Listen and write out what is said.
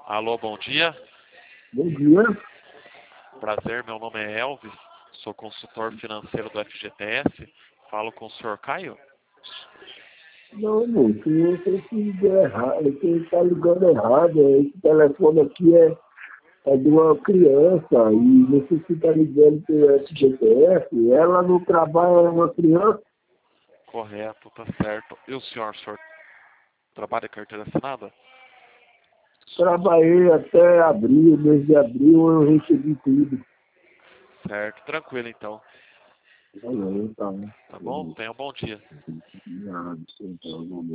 Alô, bom dia. Bom dia. Prazer, meu nome é Elvis, sou consultor financeiro do FGTS. Falo com o senhor Caio? Não, moço, eu sei que deu errado, você está ligando errado. Esse telefone aqui é de uma criança e você está ligando pelo FGTS, ela não trabalha, é uma criança. Correto, tá certo. E o senhor trabalha em carteira assinada? Trabalhei até abril, mês de abril eu recebi tudo. Certo, tranquilo então. Valeu, tá. Tá bom? Tenha um bom dia. Nada, então,